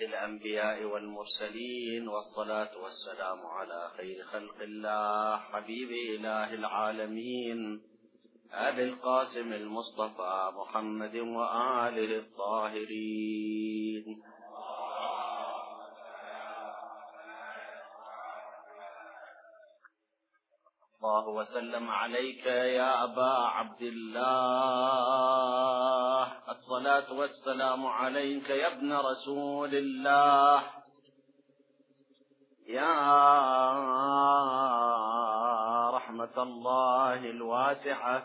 الأنبياء والمرسلين، والصلاة والسلام على خير خلق الله حبيب إله العالمين أبي القاسم المصطفى محمد وآله الطاهرين. الله وسلم عليك يا أبا عبد الله، الصلاة والسلام عليك يا ابن رسول الله، يا رحمة الله الواسعة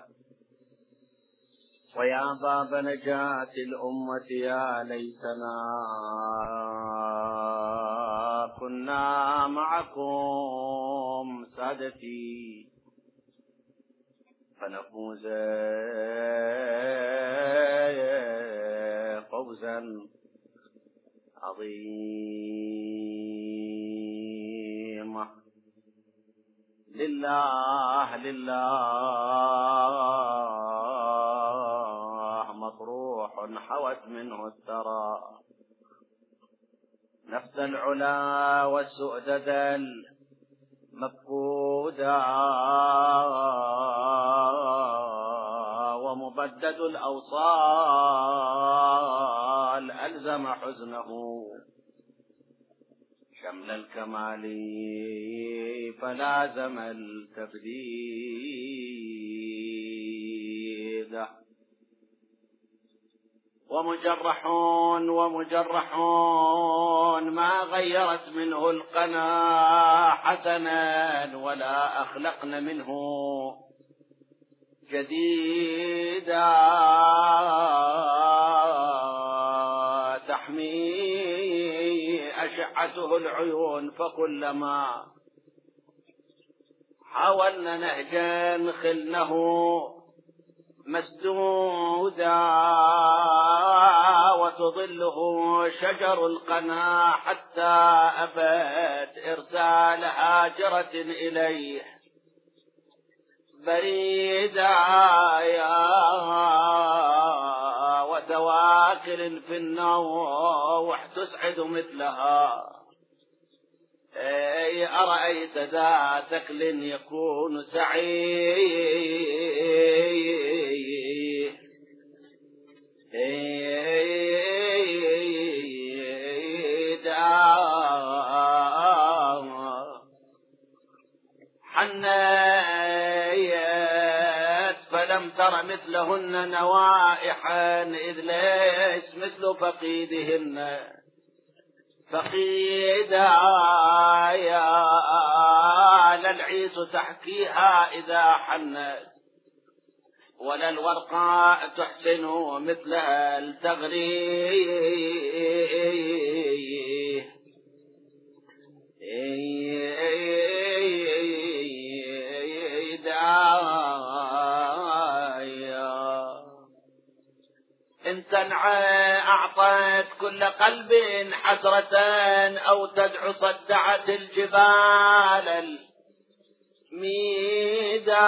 ويا باب نجاة الأمة. يا ليتنا كنا معكم سادتي فنفوز فوزا عظيما. لله لله مطروح حوت منه الثرى، نفس العلا والسؤدد المفقودا، ومبدد الأوصال ألزم حزنه شمل الكمال فلازم التبديد. ومجرحون ما غيرت منه القنا حسنا، ولا أخلقن منه جديدا، تحمي أشعته العيون، فكلما حاولنا نهجا خلنه مسدودا، وتظله شجر القنا حتى أبت إرسال هاجرة إليه بريدا، وتواكل في النوح تسعد مثلها. أرأيت ذا ثكل يكون حنيت فلم تر مثلهن نوائحا، إذ ليس مثل فقيدهن فقيدا، يا للعيس تحكيها إذا حنت، ولا الورقاء تحسن مثل التغريد. إن تنعى أعطت كل قلب حسرة، أو تدعو صدعت الجبال الميدا،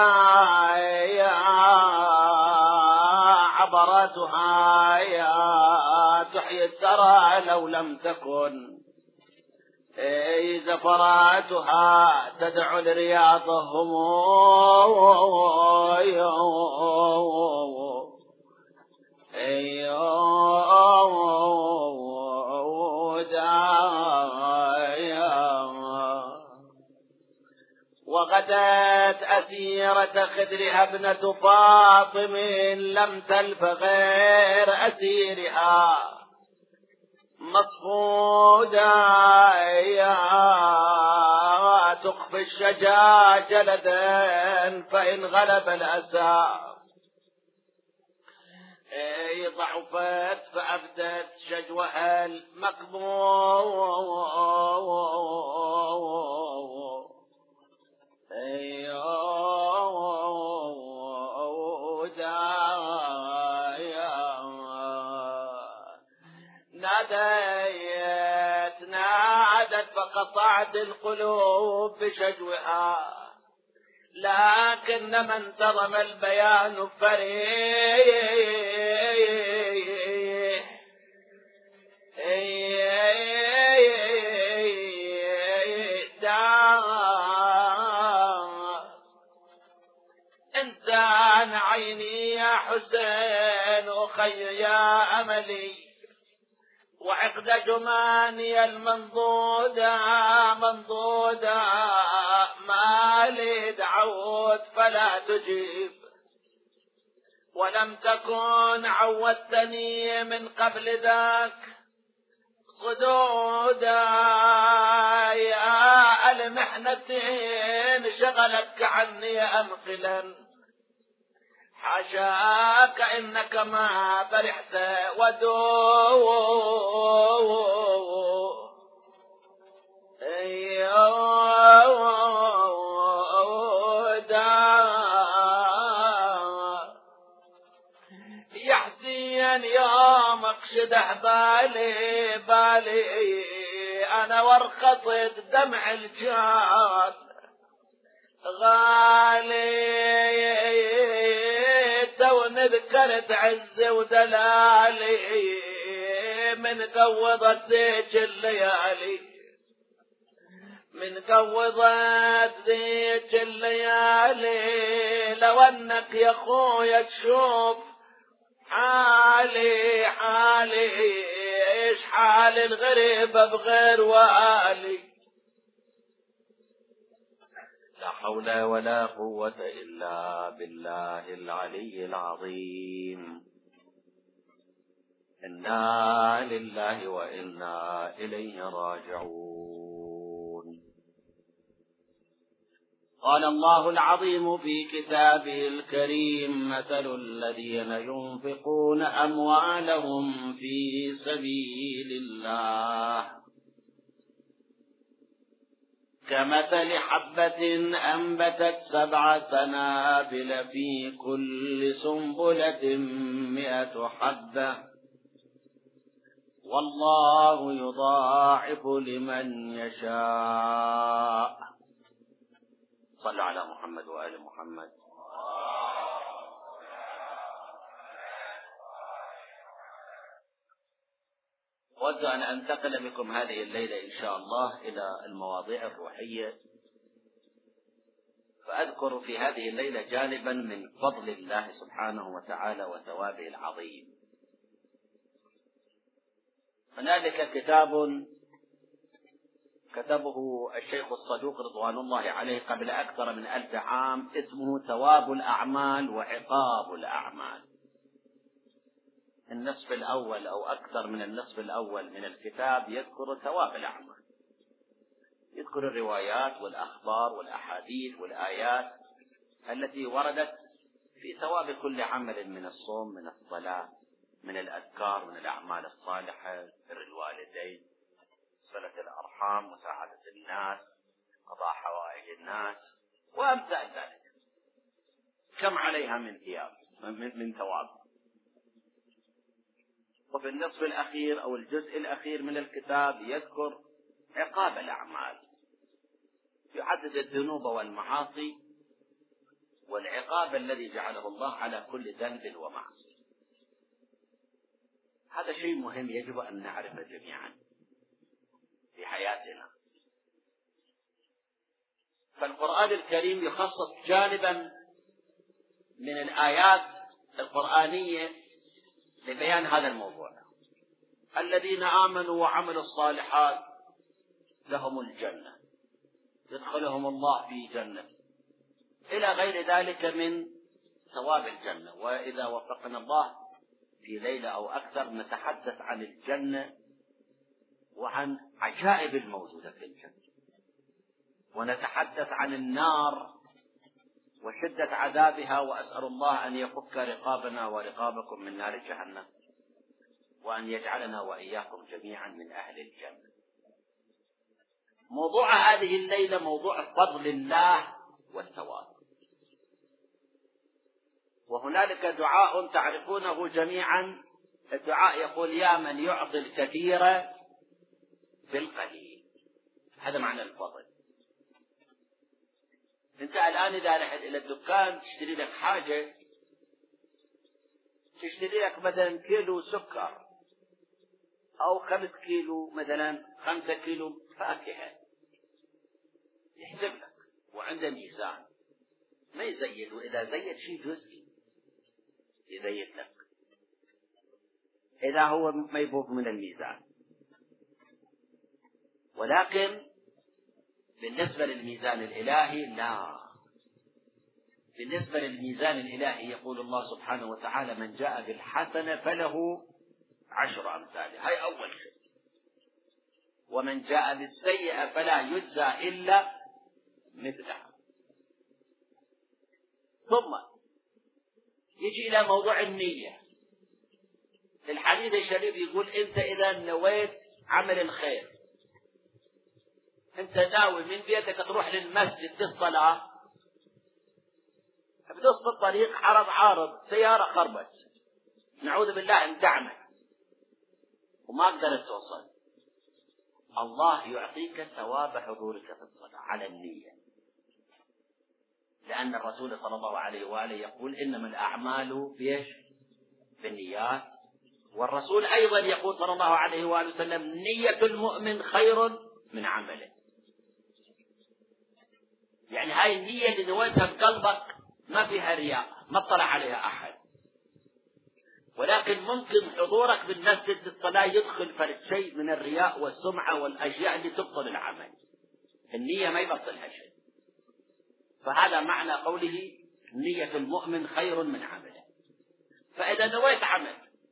عبراتها يا تحيي الثرى لو لم تكن، زفراتها تدعو لرياضهم، وغدت أسيرة خدرها ابنة فاطم، لم تلف غير أسيرها مصفودا، تخفي الشجا جلدا فإن غلب الأسى، ضعفت فأبدت شجوها المقبول، نادت فقطعت القلوب بشجوها، لكن من انتظم البيان فريح يا أملي وعقد جماني المنضودة منضودة، ما لي دعوت فلا تجيب، ولم تكن عودتني من قبل ذاك صدودا. يا المحنتين شغلتك عني أمقلا، حاشاك إنك ما فرحت يا حسين يومك شدح بالي بالي، أنا ورقصت دمع الجان غالي، تو ذكرت عز ودلالي من قوضت ذيك الليالي، من قوضت ذيك الليالي. لو انك يا خويا تشوف حالي حالي، ايش حال الغريبة بغير والي. لا حول ولا قوة إلا بالله العلي العظيم. إنا لله وإنا إليه راجعون. قال الله العظيم في كتابه الكريم: مثل الذين ينفقون أموالهم في سبيل الله كمثل حبة أنبتت 7 سنابل في كل سنبلة 100 حبة، والله يضاعف لمن يشاء. صلوا على محمد وآل محمد. أود أن أنتقل بكم هذه الليلة إن شاء الله إلى المواضيع الروحية، فأذكر في هذه الليلة جانبا من فضل الله سبحانه وتعالى وثوابه العظيم. هنالك كتاب كتبه الشيخ الصدوق رضوان الله عليه قبل أكثر من 1000 عام، اسمه ثواب الأعمال وعقاب الأعمال. النصف الأول أو أكثر من النصف الأول من الكتاب يذكر ثواب الأعمال، يذكر الروايات والأخبار والأحاديث والآيات التي وردت في ثواب كل عمل، من الصوم، من الصلاة، من الأذكار، من الأعمال الصالحة، بر الوالدين، صلة الأرحام، مساعدة الناس، قضاء حوائج الناس، وأمثال ذلك. كم عليها من ثياب من ثواب. وفي النصف الأخير أو الجزء الأخير من الكتاب يذكر عقاب الأعمال، يعدد الذنوب والمعاصي والعقاب الذي جعله الله على كل ذنب ومعصية. هذا شيء مهم يجب أن نعرفه جميعا في حياتنا. فالقرآن الكريم يخصص جانبا من الآيات القرآنية لبيان هذا الموضوع: الذين آمنوا وعملوا الصالحات لهم الجنة، يدخلهم الله في جنة، إلى غير ذلك من ثواب الجنة. وإذا وفقنا الله في ليلة أو أكثر نتحدث عن الجنة وعن عجائب الموجودة في الجنة، ونتحدث عن النار وشدة عذابها، وأسأل الله أن يفك رقابنا ورقابكم من نار جهنم، وأن يجعلنا وإياكم جميعا من أهل الجنة. موضوع هذه الليلة موضوع فضل الله والثواب. وهنالك دعاء تعرفونه جميعا، الدعاء يقول: يا من يعطي الكثير بالقليل. هذا معنى الفضل. انت الآن إذا رحت إلى الدكان تشتري لك حاجة، تشتري لك مثلا كيلو سكر أو 5 كيلو، مثلا 5 كيلو فاكهة، يحسب لك وعنده ميزان، ما يزيد، وإذا زيد شيء جزئي يزيد لك. إذا هو ميبوق من الميزان. ولكن بالنسبة للميزان الإلهي لا. بالنسبة للميزان الإلهي يقول الله سبحانه وتعالى: من جاء بالحسنة فله 10 أمثالها، هاي أول شيء. ومن جاء بالسيئة فلا يجزى إلا مثلها. ثم يجي إلى موضوع النية. الحديث الشريف يقول: أنت إذا نويت عمل الخير، أنت ناوي من بيتك تروح للمسجد للصلاة، بنص الطريق عارض سيارة خربت، نعوذ بالله اندعمت وما قدرت توصل، الله يعطيك ثواب حضورك في الصلاة على النية. لأن الرسول صلى الله عليه وآله يقول: إنما الأعمال بالنيات. والرسول أيضا يقول صلى الله عليه وآله وسلم: نية المؤمن خير من عمله. يعني هاي النية اللي نويتها بقلبك ما فيها رياء، ما اطلع عليها أحد، ولكن ممكن حضورك بالمسجد للصلاة يدخل فرد شيء من الرياء والسمعة والأشياء اللي تبطل العمل. النية ما يبطلها شيء. فهذا معنى قوله: نية المؤمن خير من عمله. فإذا نويت عمل،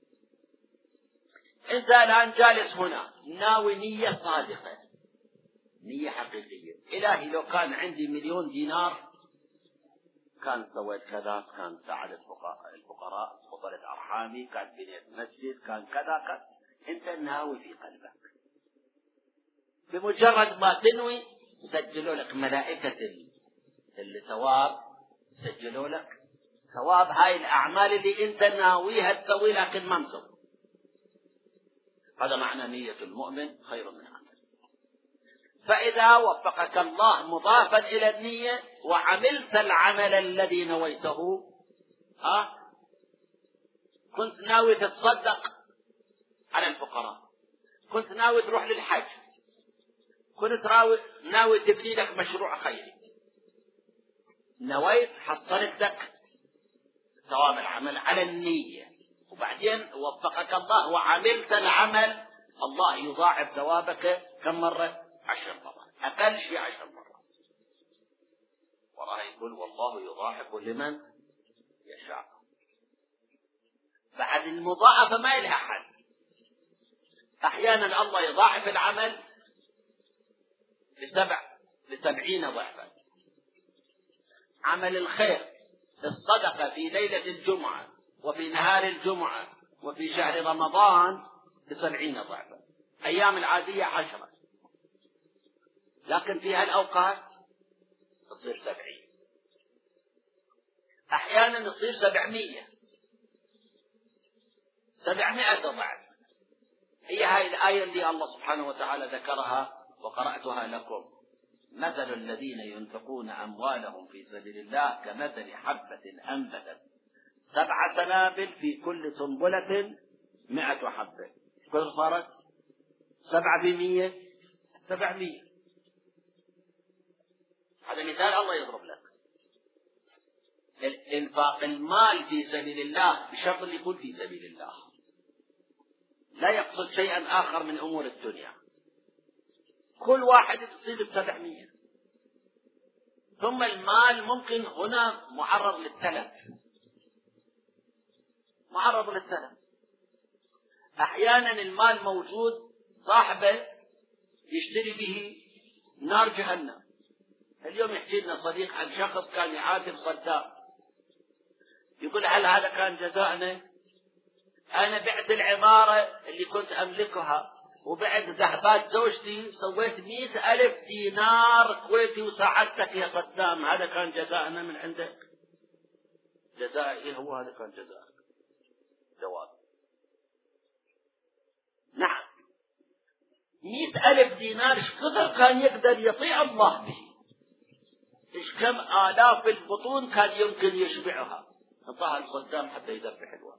أنت الآن جالس هنا ناوي نية صادقة، نية حقيقية: إلهي لو كان عندي 1,000,000 دينار كان سويت كذا، كان ساعدت الفقراء، وصلت أرحامي، كان بنيت مسجد، كان كذا. أنت ناوي في قلبك. بمجرد ما تنوي سجلوا لك ملائكة الثواب، سجلوا لك ثواب هاي الأعمال اللي أنت ناويها تسوي لكن ما مسوي. هذا معنى نية المؤمن خير من عمل. فإذا وفقك الله مضافا إلى النية وعملت العمل الذي نويته، كنت ناوي تتصدق على الفقراء، كنت ناوي تروح للحج، كنت ناوي تبني لك مشروع خيري، نويت حصلت لك ثواب العمل على النية. وبعدين وفقك الله وعملت العمل، الله يضاعف ثوابك كم مرة؟ 10 مرات، أقل شيء 10 مرات. والله يقول: والله يضاعف لمن يشاء. بعد المضاعفة ما لها حد. أحيانا الله يضاعف العمل ب70 ضعفا. عمل الخير، الصدقة في ليلة الجمعة وفي نهار الجمعة وفي شهر رمضان ب70 ضعفا. أيام العادية 10، لكن في هالأوقات تصير 70. أحيانا يصير 700 ضعف. هي هاي الآية اللي الله سبحانه وتعالى ذكرها وقرأتها لكم: مثل الذين ينفقون أموالهم في سبيل الله كمثل حبة أنبتت 7 سنابل في كل سنبلة 100 حبة. كل صارت 7 700. هذا مثال الله يضرب لك. انفاق المال في سبيل الله بشرط اللي يكون في سبيل الله، لا يقصد شيئا آخر من أمور الدنيا. كل واحد يصيب ب700. ثم المال ممكن هنا معرض للتلف. أحيانا المال موجود صاحبه يشتري به نار جهنم. اليوم يحكي لنا صديق عن شخص كان يعاتب صدام، يقول: هل هذا كان جزاءنا؟ أنا بعت العمارة اللي كنت أملكها وبعت ذهبات زوجتي، سويت 100,000 دينار كويتي وساعدتك يا صدام، هذا كان جزاءنا من عندك؟ جزاء إيه هو هذا كان جزاء؟ جواب: نعم. 100,000 دينار ايش كثر كان يقدر يطيع الله به؟ ايش كم آلاف البطون كان يمكن يشبعها؟ انطاها لصدام حتى يذبح الوقت.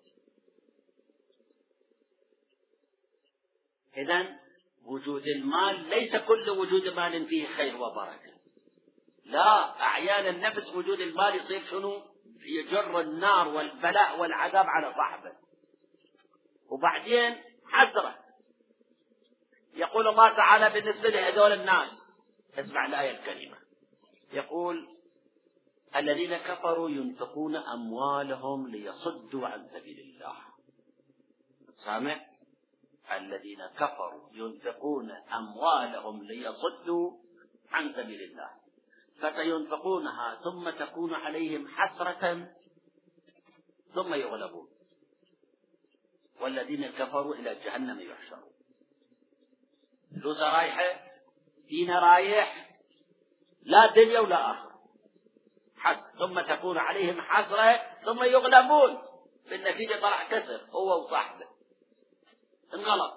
إذن وجود المال ليس كل وجود مال فيه خير وبركة، لا. أحيانا نفس وجود المال يصير شنو؟ يجر النار والبلاء والعذاب على صاحبه. وبعدين حسرة. يقول الله تعالى بالنسبة لهذول الناس، اسمع الآية الكريمة، يقول الذين كفروا ينفقون أموالهم ليصدوا عن سبيل الله. سامع؟ الذين كفروا ينفقون أموالهم ليصدوا عن سبيل الله فسينفقونها ثم تكون عليهم حسرة ثم يغلبون والذين كفروا إلى جهنم يحشرون. فلوس رايحة، دين رايح، لا دنيا ولا آخر، ثم تكون عليهم حسرة ثم يغلبون، بالنتيجة طلع كسر هو وصاحبه، انغلط.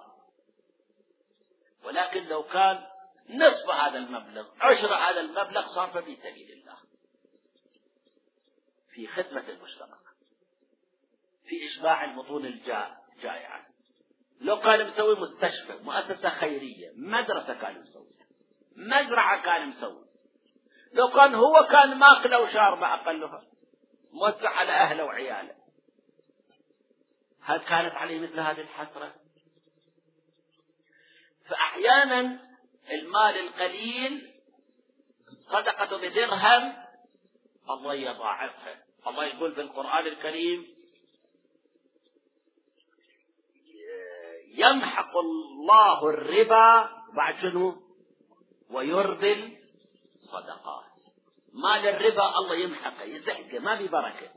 ولكن لو كان نصف هذا المبلغ، عشر هذا المبلغ، صرف في سبيل الله، في خدمة المجتمع، في إشباع البطون الجائعة. لو كان مسوي مستشفى، مؤسسة خيرية، مدرسة كان مسوي، مزرعة كان مسوي، لو كان هو كان ماكله وشاربه أقلها، موزع على أهله وعياله، هل كانت عليه مثل هذه الحسرة؟ فأحيانا المال القليل، صدقة بدرهم، الله يضاعفها. الله يقول في القرآن الكريم يمحق الله الربا بعد شنو؟ ويربي الصدقات. مال الربا الله يمحقه، يزحقه، ما في بركة،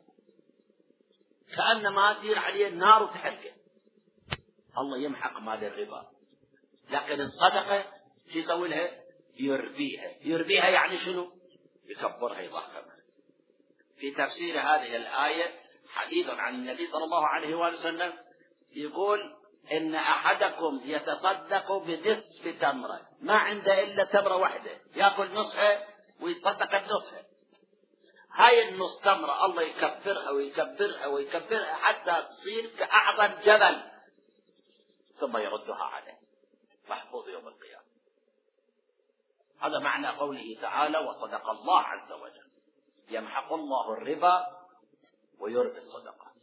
كأنما تدير عليه النار وتحرقه. الله يمحق مال الربا، لكن الصدقة شو يسوي لها؟ يربيها يعني شنو؟ يكبرها، يضخمها. في تفسير هذه الآية حديث عن النبي صلى الله عليه وآله وسلم يقول إن أحدكم يتصدق بنصف تمرة، ما عنده إلا تمرة واحدة، يأكل نصها ويتصدق النصها. هاي النص تمرة الله يكبرها ويكبرها ويكبرها حتى تصير كأعظم جبل، ثم يردها عليه محفوظ يوم القيامة. هذا معنى قوله تعالى وصدق الله عز وجل، يمحق الله الربا ويربي الصدقات.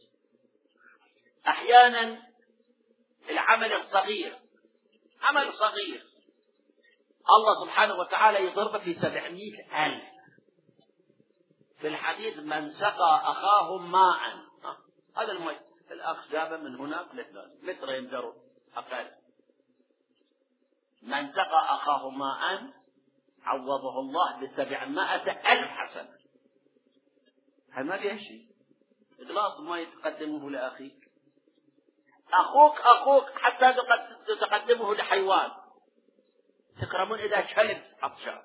أحيانا العمل الصغير، عمل صغير، الله سبحانه وتعالى يضربه في 700,000. في الحديث من سقى أخاه ماء، هذا الماء الأخ جابه من هناك متر يمدر أقل، من سقى أخاه ماء عوضه الله ب700,000 حسنة. هل ما فيها شيء؟ إخلاص ما يتقدمه لأخيك، أخوك حتى تقدمه لحيوان. تكرمون إذا كلب عطشان،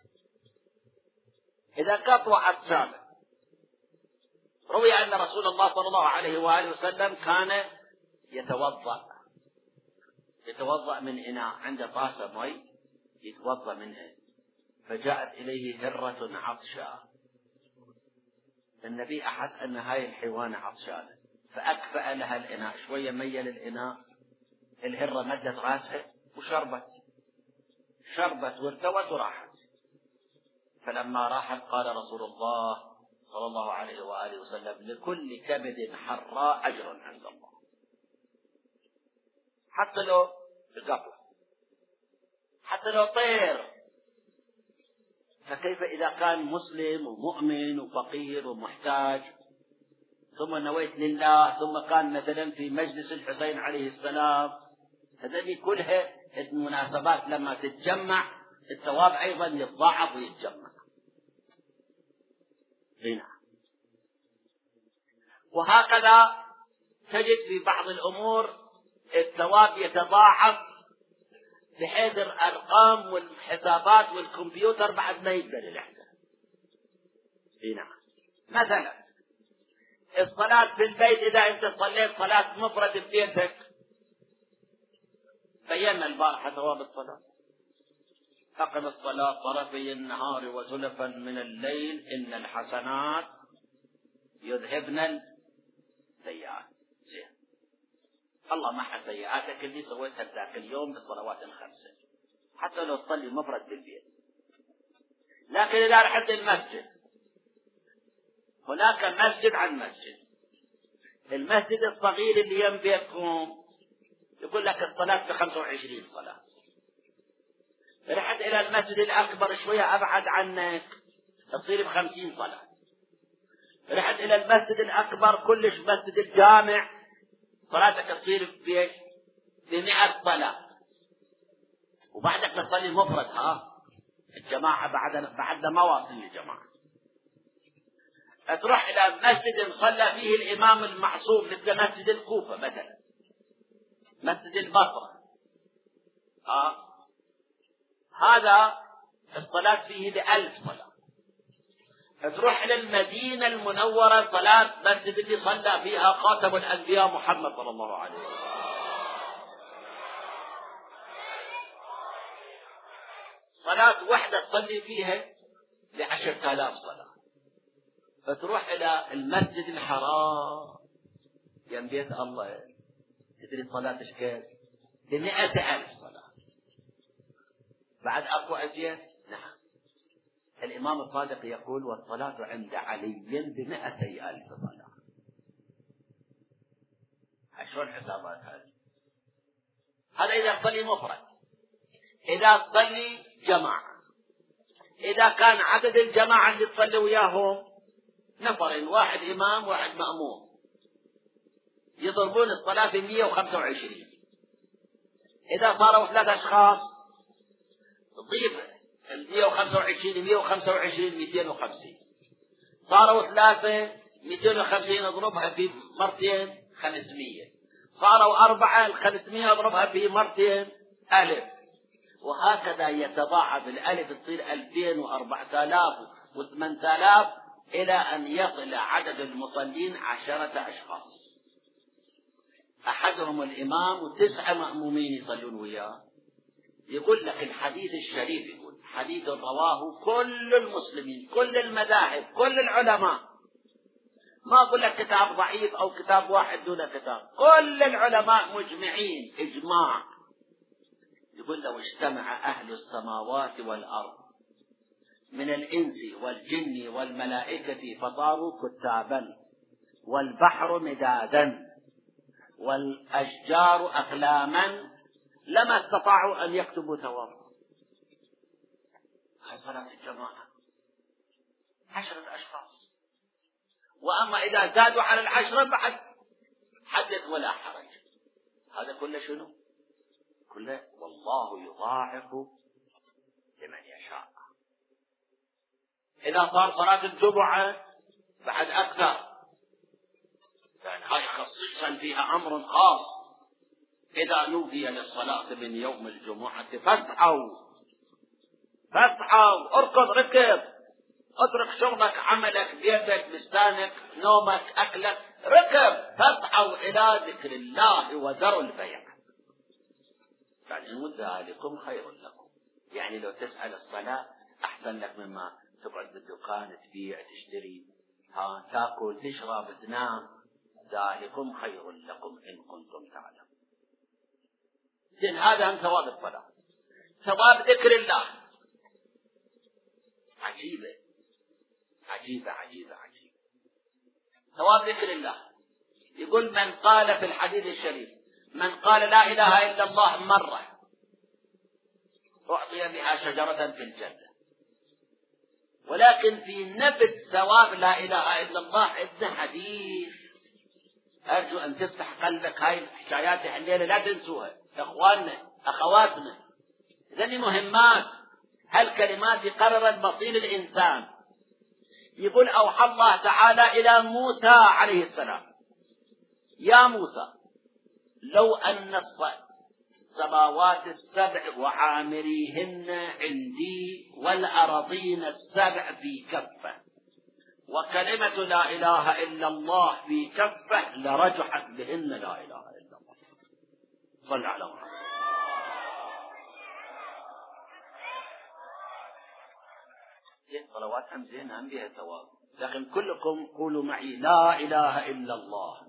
إذا قطوة عطشان. روي أن رسول الله صلى الله عليه وآله وسلم كان يتوضأ من إناء، عنده طاسة مي يتوضأ منها، فجاءت إليه هرة عطشان. النبي أحس أن هاي الحيوان عطشانة، فأكفأ لها الإناء شوية، ميل الإناء، الهرة مدت راسها وشربت وارتوت وراحت. فلما راحت قال رسول الله صلى الله عليه وآله وسلم لكل كبد حراء أجر عند الله، حتى لو قطع، حتى لو طير. فكيف إذا كان مسلم ومؤمن وفقير ومحتاج، ثم نويت لله، ثم كان مثلا في مجلس الحسين عليه السلام، هذه كلها المناسبات لما تتجمع الثواب أيضا يتضاعف ويتجمع. هنا وهكذا تجد في بعض الأمور الثواب يتضاعف، بحيث الأرقام والحسابات والكمبيوتر بعد ما يقدر الإحسان. هنا مثلا الصلاة في البيت، إذا أنت صليت صلاة مفرد ببيتك، بينا البارحة ثواب الصلاة، أقم الصلاة طرفي النهار وزلفا من الليل إن الحسنات يذهبن السيئات. الله محى سيئاتك اللي سويتها ذاك اليوم بالصلوات الخمسة، حتى لو تصلي مفرد بالبيت. لكن إذا رحت المسجد، هناك مسجد عن مسجد. المسجد الصغير اللي يم بيتكم يقول لك الصلاة ب25 صلاة. رحت إلى المسجد الأكبر شوية أبعد عنك تصير ب50 صلاة. رحت إلى المسجد الأكبر كلش مسجد الجامع صلاتك تصير ب100 صلاة. وبعدك تصلي مفرد. الجماعة بعدنا ما واصل للجماعة. تروح إلى مسجد صلى فيه الإمام المعصوم مثل مسجد الكوفة مثلا، مسجد البصرة، هذا الصلاة فيه ب1000 صلاة. تروح إلى المدينة المنورة صلاة مسجد اللي صلى فيها خاتم الأنبياء محمد صلى الله عليه وسلم، صلاة واحدة تصلي فيها ب10,000 صلاة. فتروح إلى المسجد الحرام يم بيت الله، تدري صلاة كيف؟ ب100,000 صلاة. بعد أكو أزيد؟ نعم. الإمام الصادق يقول: والصلاة عند علي ب200,000 صلاة. شلون حسابات هذه؟ هذا إذا تصلي مفرد. إذا تصلي جماعة، إذا كان عدد الجماعة اللي تصلي وياهم نفرين، واحد إمام واحد مأموم، يضربون الصلاة ب125. إذا صاروا 3 أشخاص تضيف 125 125 250. صاروا 3 250 اضربها في مرتين 500. صاروا 4 500 اضربها في مرتين 1000. وهكذا يتضاعف الألف تصير 2000 و4000 و8000 إلى أن يصل عدد المصلين 10 أشخاص، أحدهم الإمام و9 مأمومين يصلون وياه. يقول لك الحديث الشريف، يقول حديث رواه كل المسلمين، كل المذاهب، كل العلماء. ما أقول لك كتاب ضعيف أو كتاب واحد دون كتاب، كل العلماء مجمعين إجماع. يقول: لو اجتمع أهل السماوات والأرض من الإنس والجن والملائكة فصاروا كتابا، والبحر مدادا، والأشجار أقلاما، لما استطاعوا أن يكتبوا ثوابا. هاي صلاة الجماعة 10 أشخاص. وأما إذا زادوا على 10 بعد حدث ولا حرج. هذا كله شنو؟ كله والله يضاعف لمن يشاء. إذا صار صلاة الجمعة بعد أكثر، يعني هاي خصيصا فيها أمر خاص. إذا نودي للصلاة من يوم الجمعة فاسعوا اركض ركض، اترك شغلك عملك بيتك بستانك نومك أكلك، ركض فاسعوا إلى ذكر الله وذروا البيع، يعني ذلكم خير لكم. يعني لو تسأل الصلاة أحسن لك مما تقعد بالدكان تبيع تشتري تاكل تشرب تنام. ذلكم خير لكم إن كنتم تعلمون. زين، هذا من ثواب الصلاة. ثواب ذكر الله عجيبة عجيبة عجيبة عجيبة. ثواب ذكر الله. يقول: من قال في الحديث الشريف: من قال لا إله إلا الله مرة أعطي بها شجرة في الجنة. ولكن في نفس ثواب لا إله إلا الله عندنا حديث، أرجو أن تفتح قلبك. هاي الحكايات الليلة لا تنسوها إخواننا أخواتنا، ذني مهمات. هالكلمات يقرر مصير الإنسان. يقول: أوحى الله تعالى إلى موسى عليه السلام: يا موسى، لو أن السماوات السبع وعامريهن عندي والأراضين السبع في كفة، وكلمة لا إله إلا الله في كفة، لرجحت بهن لا إله إلا الله. صل على محمد. صلوات هم زين هم بها ثواب، لكن كلكم قولوا معي: لا إله إلا الله،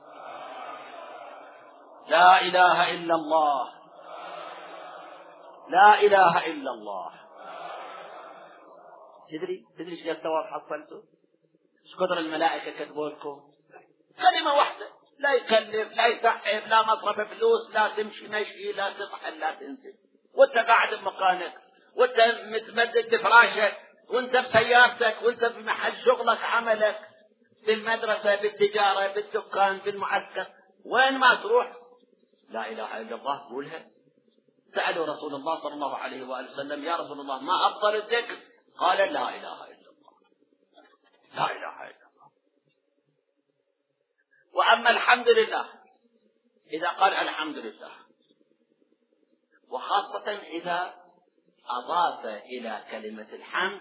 لا إله إلا الله، لا إله إلا الله. تدري ايش الثواب حصلته؟ ايش قدر الملائكة كتبوا لكم؟ كلمة واحدة لا يكلف، لا يتعب، لا مصرف فلوس، لا تمشي مشي، لا تطحن، لا تنزل، وانت قاعد بمكانك، وانت متمدد بفراشك، وانت بسيارتك، وانت في محل شغلك، عملك، بالمدرسة، بالتجارة، بالدكان، بالمعسكر، وين ما تروح لا إله إلا الله قولها. سألوا رسول الله صلى الله عليه وآله وسلم: يا رسول الله ما أفضل الذكر؟ قال: لا إله إلا الله، لا إله إلا الله. وأما الحمد لله، إذا قال الحمد لله، وخاصة إذا أضاف إلى كلمة الحمد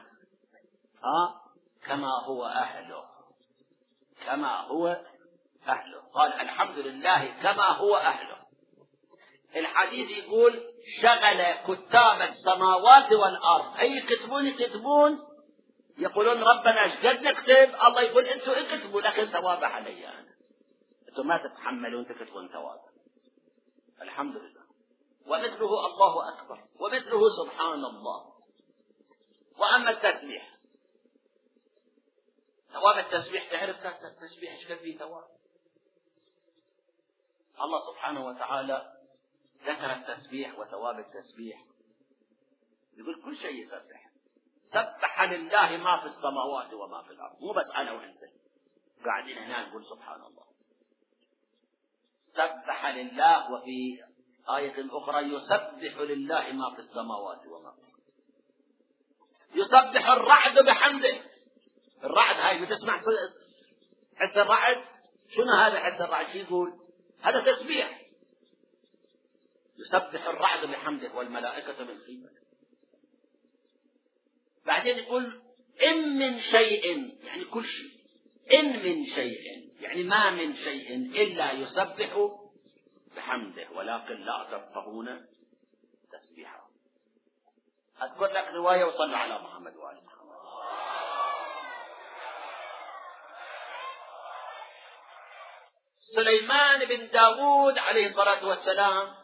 كما هو أهله، كما هو أهله، قال الحمد لله كما هو أهله. الحديث يقول: شغل كتاب السماوات والأرض، أي يكتبون يقولون ربنا اشقد نكتب، الله يقول انتم اكتبوا لكن ثواب علي أنا، انتم ما تتحملون تكتبون ثواب. الحمد لله، ومثله الله أكبر، ومثله سبحان الله. وأما التسبيح، ثواب التسبيح، تعرف التسبيح ايش قد فيه ثواب؟ الله سبحانه وتعالى ذكر التسبيح وثواب التسبيح، يقول كل شيء يسبح. سبح لله ما في السماوات وما في الأرض، مو بس أنا وأنت قاعدين هنا نقول سبحان الله. سبح لله، وفي آية أخرى يسبح لله ما في السماوات وما في الأرض. يسبح الرعد بحمده. الرعد هاي بتسمع حس الرعد؟ شنو هذا حس الرعد؟ شو يقول؟ هذا تسبيح. يسبح الرعد بحمده والملائكة من خيفته. بعدين يقول: إن من شيء، يعني كل شيء، إن من شيء يعني ما من شيء إلا يسبح بحمده ولكن لا تفقهون تسبيحه. أذكر لك رواية، وصلوا على محمد وآل محمد. سليمان بن داود عليه الصلاة والسلام،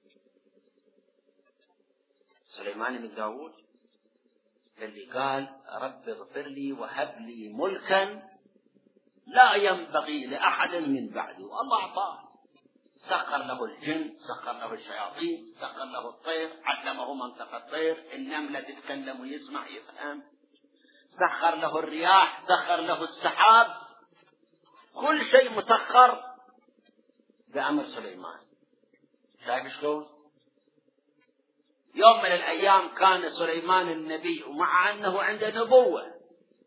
سليمان بن داود اللي قال: رب اغفر لي وهب لي ملكا لا ينبغي لأحد من بعدي، والله أعطاه. سخر له الجن، سخر له الشياطين، سخر له الطير، علمه منطق الطير، النملة تتكلم ويسمع يفهم، سخر له الرياح، سخر له السحاب، كل شيء مسخر بأمر سليمان. شايف شلون؟ يوم من الأيام كان سليمان النبي، ومع أنه عنده نبوة،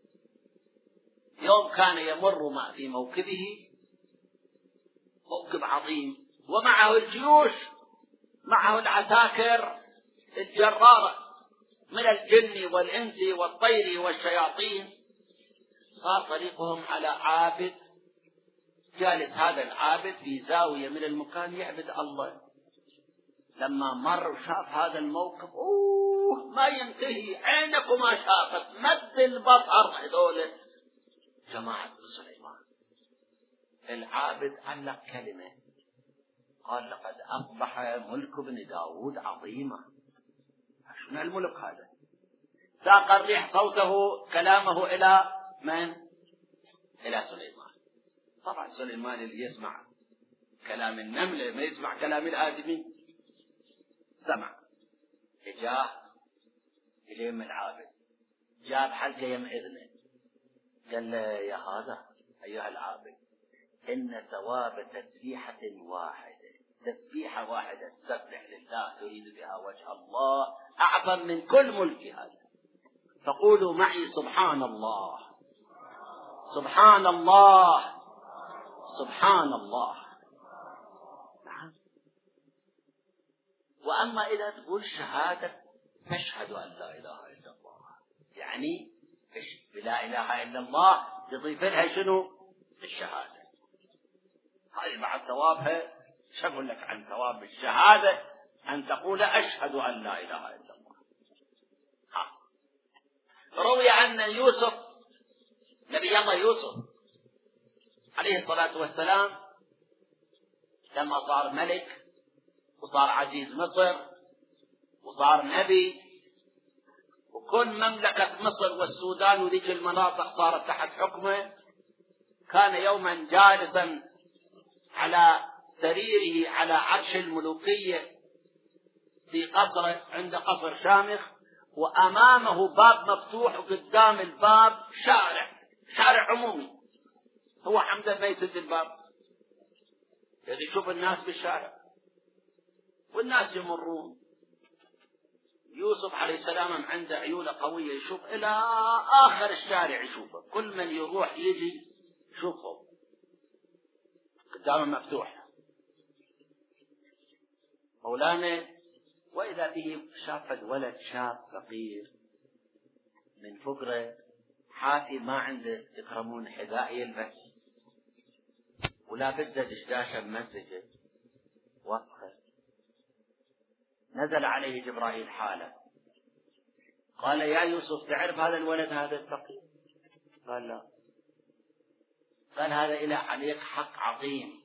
يوم كان يمر في موكبه، موكب عظيم، ومعه الجيوش، معه العساكر الجرارة من الجن والإنس والطير والشياطين. صار طريقهم على عابد جالس، هذا العابد في زاوية من المكان يعبد الله. لما مر وشاف هذا الموقف، ما ينتهي، عينك وما شافت، مد البصر. هذول جماعة سليمان. العابد علق كلمة، قال: لقد أصبح ملك ابن داود عظيما. شنو الملك هذا؟ ساق الريح صوته كلامه إلى من؟ إلى سليمان. طبعا سليمان اللي يسمع كلام النملة ما يسمع كلام الآدمي. سمع، جاء إليهم العابد، جاب حلقة يم إذنه، قال له: يا هذا أيها العابد، إن ثواب تسبيحة واحدة، تسبيحة واحدة تسبح لله تريد بها وجه الله، أعظم من كل ملك هذا. فقولوا معي: سبحان الله، سبحان الله، سبحان الله. نعم. وأما إذا تقول شهادة تشهد أن لا إله إلا الله، يعني لا إله إلا الله تضيف لها شنو؟ الشهادة. هذه بعد ثوابها. شو أقول لك عن ثواب الشهادة؟ أن تقول أشهد أن لا إله إلا الله. روي عن يوسف، نبي الله يوسف عليه الصلاة والسلام، لما صار ملك وصار عزيز مصر وصار نبي، وكل مملكة مصر والسودان وذيك المناطق صارت تحت حكمه، كان يوما جالسا على سريره على عرش الملوكية في قصر عند قصر شامخ، وأمامه باب مفتوح، وقدام الباب شارع عمومي. هو حمدا ما يسد الباب، يشوف الناس بالشارع والناس يمرون. يوسف عليه السلام عنده عيونه قوية، يشوف إلى آخر الشارع، يشوفه كل من يروح يجي يشوفه قدامه مفتوح. مولانا وإذا به شاف ولد شاب فقير من فقره حافي، ما عنده يكرمون حذاء يلبس، ولابس دشداشة ممزجة وسخة. نزل عليه جبرائيل حاله، قال يا يوسف تعرف هذا الولد هذا الفقير؟ قال لا. قال هذا إلى عليك حق عظيم،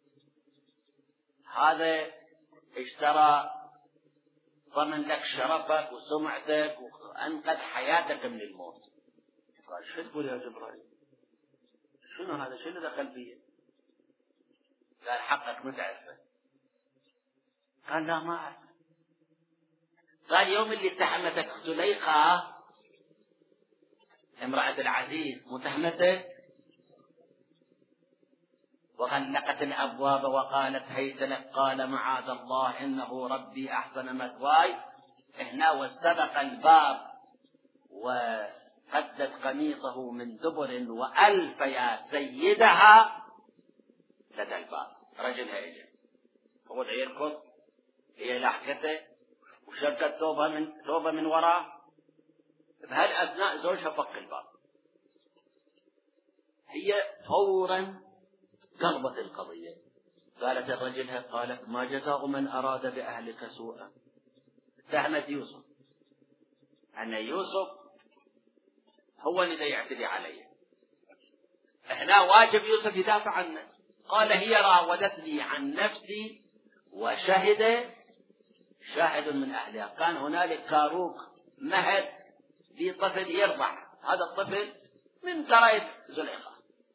هذا اشترى ضمن لك شرفك وسمعتك وأنقذ حياتك من الموت. قال شو تقول يا جبرائيل؟ شنو هذا؟ شنو دخل فيه؟ قال حقك ما تعرفه. قال لا ما أعرف. قال يوم اللي اتهمتك زليخة امرأة العزيز متهمتك وغلقت الأبواب وقالت هيت لك، قال معاذ الله إنه ربي أحسن مثواي، هنا واستبق الباب وقدت قميصه من دبر وألف يا سيدها لدى الباب. رجلها اجى هو يركض، هي لحقته وشبكت ثوبه من وراه. بهالأثناء زوجها فك الباب، هي فورا قلبت القضية. قالت الرجلها قالت ما جزاء من أراد بأهلك سوءا. اتهمت يوسف أن يوسف هو اللي يعتدي عليه، احنا واجب يوسف يدافع عنه. قال هي راودتني عن نفسي وشهد شاهد من أهلها. كان هنالك كاروك مهد لطفل يرضع، هذا الطفل من ذرية زليخة،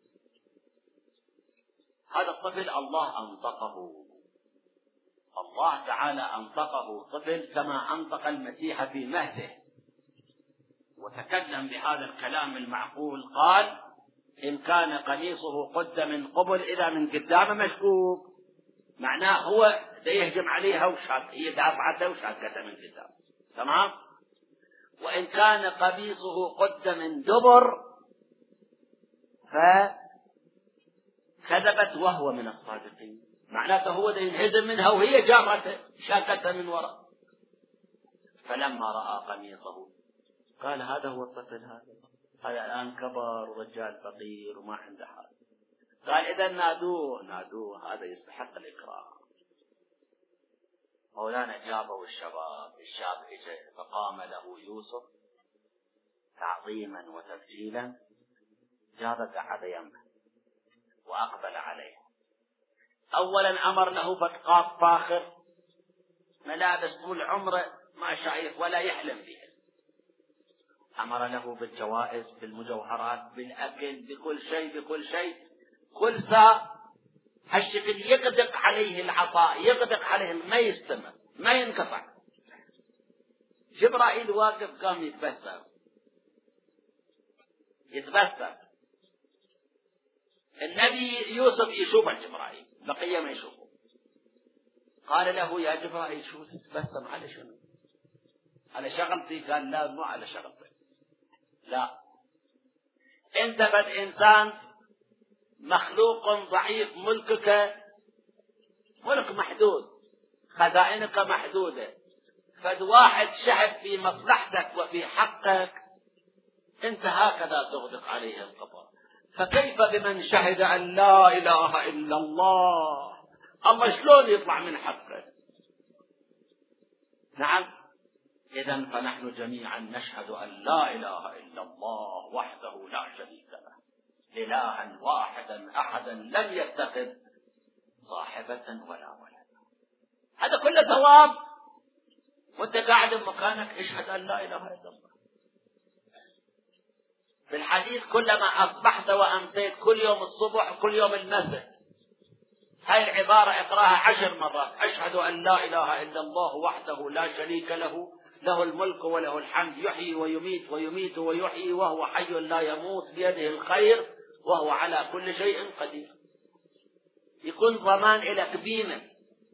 هذا الطفل الله أنطقه، الله تعالى أنطقه طفل كما أنطق المسيح في مهده، وتكلم بهذا الكلام المعقول. قال إن كان قميصه قد من قبل، إذا من قدامه مشكوك، معناه هو يهجم عليها وشاك، هي دافعته وشاكته من قدام، تمام. وإن كان قميصه قد من دبر فكذبت وهو من الصادقين، معناته هو ينهزم منها وهي جارته شاكته من وراء. فلما رأى قميصه قال هذا هو الطفل، هذا الآن كبر ورجال فقير وما عنده حال. قال إذا نادوه هذا يستحق الإكرام. مولانا جابه الشاب إجا فقام له يوسف تعظيما وتبجيلا، جاب قعد يمه وأقبل عليه. أولا أمر له فتقاف فاخر، ملابس طول عمره ما شايف ولا يحلم بها. أمر له بالجوائز، بالمجوهرات، بالأكل، بكل شيء. كل ساعة هالشكل يغدق عليه العطاء، يغدق عليه، ما يستمر ما ينقطع. جبرائيل واقف قام يتبسم. النبي يوسف يشوف جبرائيل، بقية ما يشوفه. قال له يا جبرائيل شو تتبسم على شنو؟ على شغلتي؟ قال لا مو على شغلتي، لا انت بد انسان مخلوق ضعيف، ملكك ملك محدود، خزائنك محدودة، فد واحد شهد في مصلحتك وفي حقك انت هكذا تغدق عليه القضاء. فكيف بمن شهد أن لا إله إلا الله؟ الله شلون يطلع من حقه؟ نعم. إذن فنحن جميعا نشهد أن لا إله إلا الله وحده لا شريك له، إلها واحدا أحدا لم يتخذ صاحبة ولا ولد. هذا كله ثواب وانت قاعد بمكانك اشهد أن لا إله إلا الله. في الحديث كلما أصبحت وأمسيت، كل يوم الصبح وكل يوم المساء، هاي العبارة اقراها 10 مرات: أشهد أن لا إله إلا الله وحده لا شريك له، له الملك وله الحمد، يحيي ويميت ويميت ويحيي وهو حي لا يموت، بيده الخير وهو على كل شيء قدير. يكون ضمان لك بيمة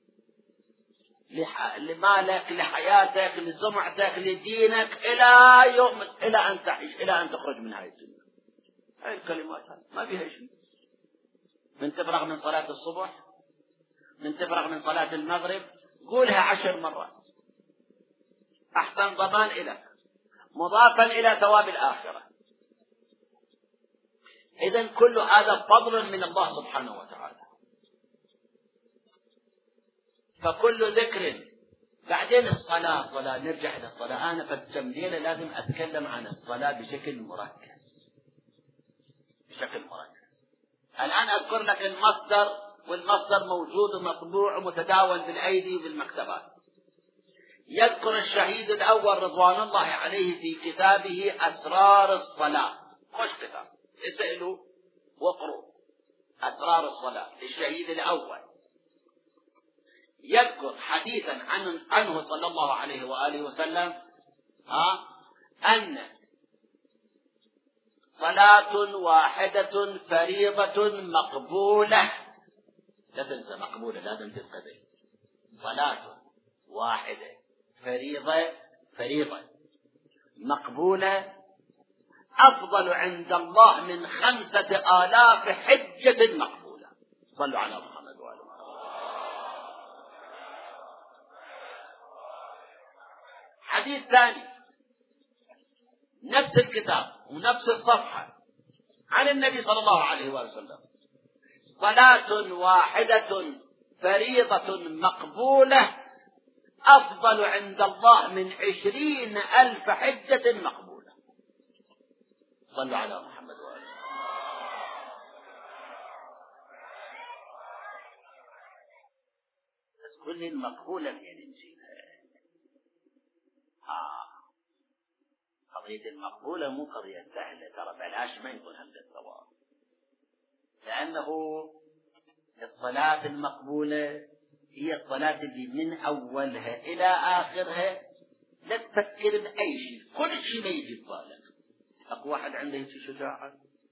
لمالك، لحياتك، لسمعتك، لدينك، إلى يوم، إلى أن تعيش، إلى أن تخرج من هذه الدنيا. هاي الكلمات ما فيها شيء. من تفرغ من صلاة الصبح، من تفرغ من صلاة المغرب، قولها 10 مرات، أحسن ضمان إليك، مضافا إلى ثواب الآخرة. إذن كل هذا فضل من الله سبحانه وتعالى. فكل ذكر. بعدين الصلاة، نرجع إلى الصلاة. أنا في التمثيل لازم أتكلم عن الصلاة بشكل مركز. الآن أذكر لك المصدر، والمصدر موجود ومطبوع ومتداول بالأيدي وبالمكتبات. يذكر الشهيد الأول رضوان الله عليه في كتابه أسرار الصلاة. خش كتاب اسألوا واقروا أسرار الصلاة للشهيد الأول. يذكر حديثا عنه صلى الله عليه وآله وسلم أن صلاة واحدة فريضة مقبولة. لا تنسى مقبولة، لازم تنتبه. صلاة واحدة فريضة مقبولة أفضل عند الله من 5000 حجة مقبولة. صلوا على محمد وآله. حديث ثاني نفس الكتاب ونفس الصفحة عن النبي صلى الله عليه وسلم: صلاة واحدة فريضة مقبولة أفضل عند الله من 20,000 حجة مقبولة. صلوا على محمد وآله. بس كل المقبولة اللي نجيها قضية المقبولة مو قضية سهلة، ترى بلاش ما يكون هذا الثواب. لأنه الصلاة المقبولة هي الصلاة اللي من أولها إلى آخرها لا تفكر بأي شيء، كل شيء ما يجي ببالك. أكو واحد عنده شجاعة،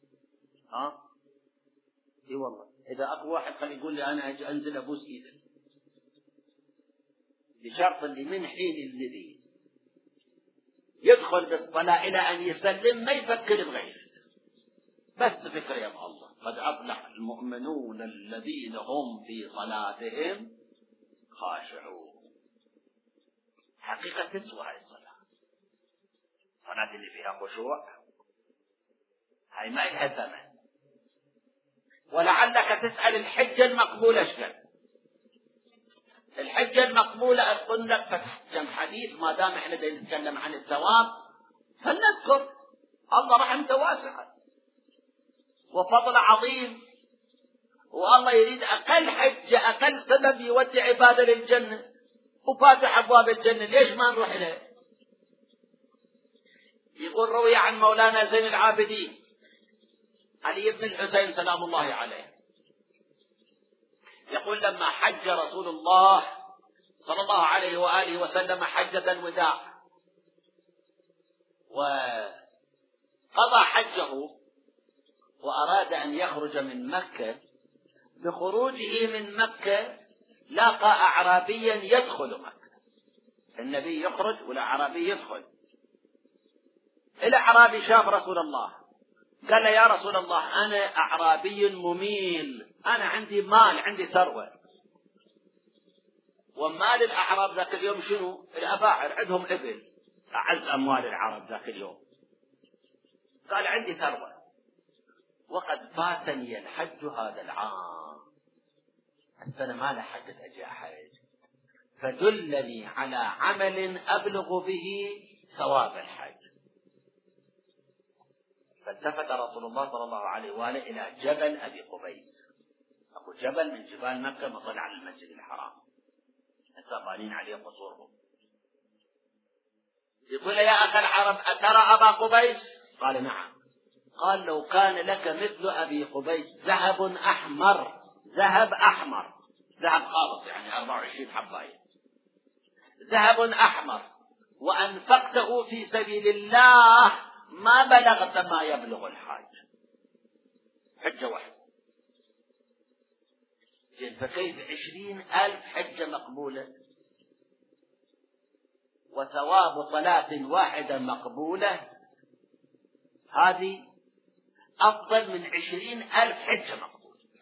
إي والله، إذا أكو واحد خلي يقول لي أنا أجي أنزل أبوس إيدك، بشرط اللي من حين الذي يدخل بالصلاة إلى أن يسلم ما يفكر بغيره، بس فكر يا الله: قد أفلح المؤمنون الذين هم في صلاتهم خاشعون. حقيقة تسوى هاي الصلاة، الصلاة اللي فيها خشوع هاي ما لها ثمن. ولعلك تسأل الحجة المقبولة اشكال. الحجة المقبولة أقول لك فتح كم حديث، ما دام احنا نتكلم عن الثواب فلنذكر الله رحمته واسعة وفضل عظيم، والله يريد أقل حجة أقل سبب يودي عبادة للجنة وفاتح أبواب الجنة، ليش ما نروح إليه؟ يقول روي عن مولانا زين العابدين علي بن الحسين سلام الله عليه، يقول: لما حج رسول الله صلى الله عليه وآله وسلم حجة الوداع وقضى حجه وأراد أن يخرج من مكة، بخروجه من مكة لاقى أعرابيا يدخل مكة. النبي يخرج والأعرابي يدخل. الأعرابي شاف رسول الله قال له: يا رسول الله أنا أعرابي مميل، أنا عندي مال، عندي ثروة. ومال الأعراب ذاك اليوم شنو؟ الأباعر، عندهم إبل، أعز أموال العرب ذاك اليوم. قال: عندي ثروة وقد فاتني الحج هذا العام، السنة ما لها حج أجي أحج، فدلني على عمل أبلغ به ثواب الحج. فالتفت رسول الله صلى الله عليه وآله إلى جبل أبي قبيس، أبو جبل من جبال مكة مطلع على المسجد الحرام، السابانين عليه قصورهم. يقول: يا أخي العرب أترى أبا قبيس؟ قال: نعم. قال: لو كان لك مثل أبي قبيس ذهب أحمر، ذهب أحمر، ذهب خالص يعني 24 حباية، ذهب أحمر وأنفقته في سبيل الله ما بلغت ما يبلغ الحاج، حجة واحدة. فكيف 20,000 حجة مقبولة وثواب صلاة واحدة مقبولة؟ هذه أفضل من 20,000 حجة مقبولة.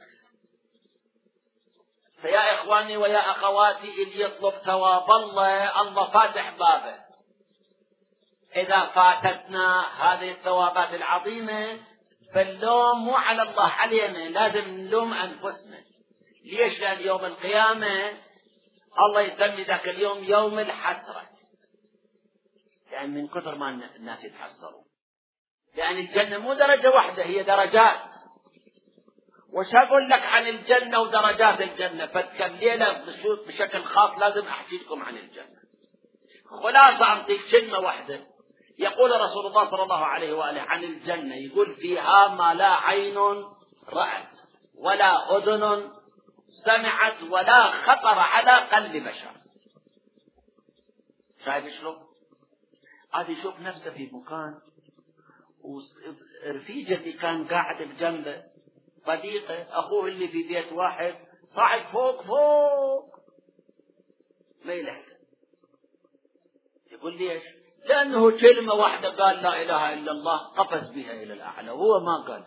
فيا إخواني ويا أخواتي، اللي يطلب ثواب الله، الله فاتح بابه. إذا فاتتنا هذه الثوابات العظيمة فاللوم مو على الله، علينا، لازم نلوم أنفسنا. ليش؟ لأن يوم القيامة الله يسمي ذاك اليوم يوم الحسرة، لأن من كثر ما الناس يتحسروا. لأن الجنة مو درجة واحدة، هي درجات. وش أقول لك عن الجنة ودرجات الجنة؟ فالليلة بشكل خاص لازم أحكي لكم عن الجنة. خلاصة أعطيك كلمة واحدة. يقول رسول الله صلى الله عليه وآله عن الجنة، يقول فيها ما لا عين رأت ولا أذن سمعت ولا خطر على قلب بشر. شايف شلون؟ هذا يشوف نفسه في مكان، ورفيجه اللي كان قاعد بجنبه، صديقه، أخوه اللي في بيت واحد، صعد فوق ما يلحق. يقول ليش؟ لأنه كلمة واحدة قال لا إله إلا الله قفز بها إلى الأعلى، هو ما قال.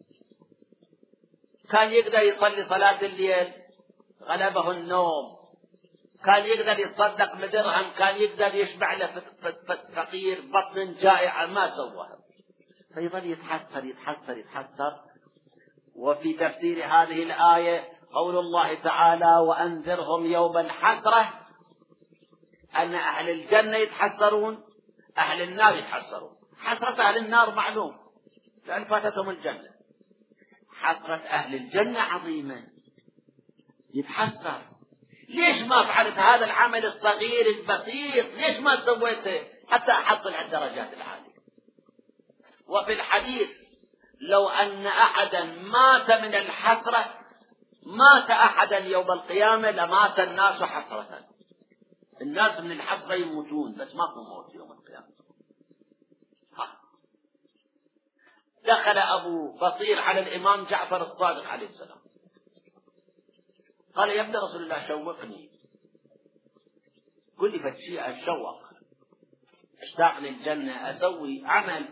كان يقدر يصلي صلاة الليل غلبه النوم، كان يقدر يتصدق بدرهم، كان يقدر يشبع له فقير بطن جائع، ما سواها. فيظل يتحسر. وفي تفسير هذه الآية قول الله تعالى وأنذرهم يوم الحسرة، أن أهل الجنة يتحسرون، أهل النار يتحسرون. حسرة أهل النار معلوم لأن فاتتهم الجنة، حسرة أهل الجنة عظيمة، يتحسر. ليش ما فعلت هذا العمل الصغير البسيط؟ ليش ما سويته حتى أحصل على الدرجات العالية؟ وفي الحديث لو أن أحدا مات من الحسرة، مات أحدا يوم القيامة لمات الناس حسرة. الناس من الحسرة يموتون بس ما في موت يوم القيامة. دخل أبو بصير على الإمام جعفر الصادق عليه السلام، قال يا ابن رسول الله شوقني، قل لي فشيء أتشوق، اشتاق للجنة، أسوي عمل.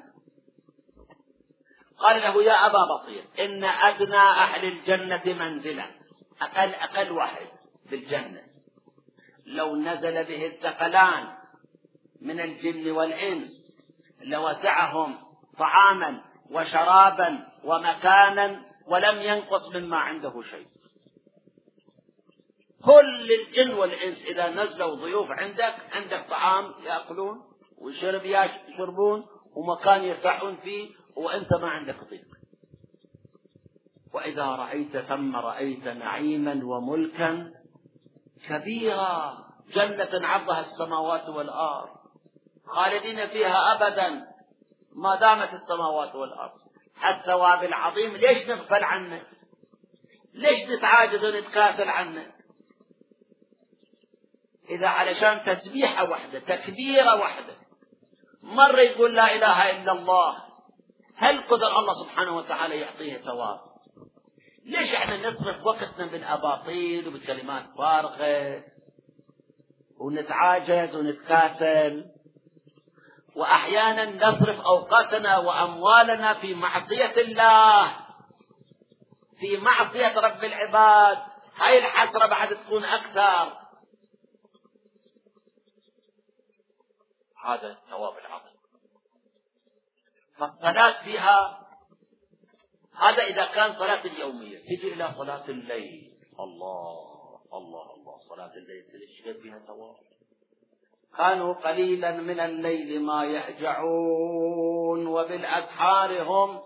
قال له يا أبا بصير إن أدنى أهل الجنة منزلا، أقل واحد في الجنة لو نزل به الثقلان من الجن والإنس لوسعهم طعاما وشرابا ومكانا ولم ينقص مما عنده شيء. كل الجن والإنس إذا نزلوا ضيوف عندك طعام يأكلون وشرب يشربون ومكان يرتاحون فيه، وأنت ما عندك ضيق. وإذا رأيت ثم رأيت نعيما وملكا كبيرا، جنة عرضها السماوات والأرض خالدين فيها أبدا ما دامت السماوات والأرض. الثواب العظيم ليش نغفل عنه؟ ليش نتعاجز ونتكاسل عنه؟ إذا علشان تسبيحة واحدة، تكبيرة واحدة، مرة يقول لا إله إلا الله، هل قدر الله سبحانه وتعالى يعطيه ثواب؟ ليش احنا نصرف وقتنا بالأباطيل وبالكلمات فارغة ونتعاجز ونتكاسل، وأحيانا نصرف أوقاتنا وأموالنا في معصية الله، في معصية رب العباد؟ هاي الحسرة بعد تكون أكثر. هذا الثواب العظيم. فالصلاة فيها، هذا إذا كان صلاة اليومية. تجي إلى صلاة الليل، الله صلاة الليل تشهد بها ثواب. كانوا قليلا من الليل ما يهجعون وبالأسحار هم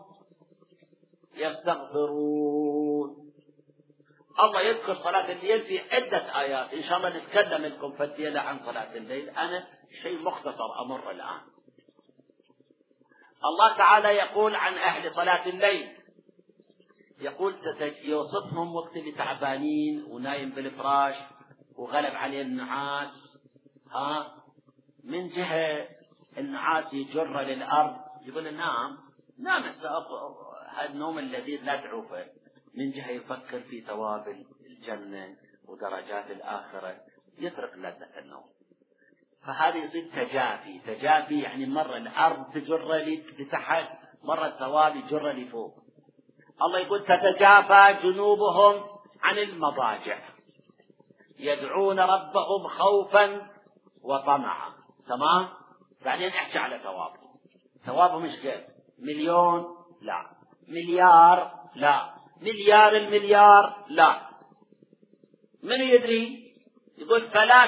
يستغفرون. الله يذكر صلاة الليل في عدة آيات، إن شاء الله نتكلم لكم فالليلة عن صلاة الليل. أنا شيء مختصر أمر الآن. الله تعالى يقول عن أهل صلاة الليل يقول يوصفهم وقت اللي تعبانين ونايم بالفراش وغلب عليه النعاس، من جهة النعاس يجر للأرض، يقول نام هذا النوم اللذيذ لا تعوفه. من جهة يفكر في ثواب الجنة ودرجات الآخرة، يترك لذة النوم. فهذا يصير تجافي يعني مرة الأرض تجر لتحت، مرة الثواب يجر لفوق. الله يقول تتجافى جنوبهم عن المضاجع يدعون ربهم خوفا وطمعا. تمام. بعدين احكي على ثوابه مش قد 1,000,000 لا، 1,000,000,000 لا، المليار لا. من يدري؟ يقول فلا